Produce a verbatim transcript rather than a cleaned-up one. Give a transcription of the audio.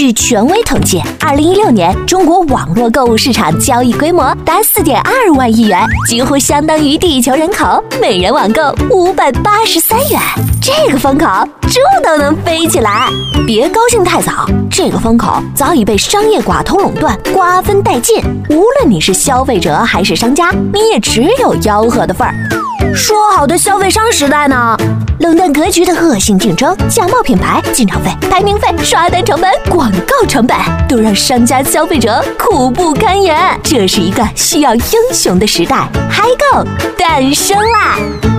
据权威统计，二零一六年中国网络购物市场交易规模达四点二万亿元，几乎相当于地球人口每人网购五百八十三元。这个风口，猪都能飞起来！别高兴太早，这个风口早已被商业寡头垄断，瓜分殆尽。无论你是消费者还是商家，你也只有吆喝的份儿。说好的消费商时代呢？垄断格局的恶性竞争、假冒品牌、进场费、排名费、刷单成本、广告成本，都让商家、消费者苦不堪言。这是一个需要英雄的时代，嗨购诞生啦！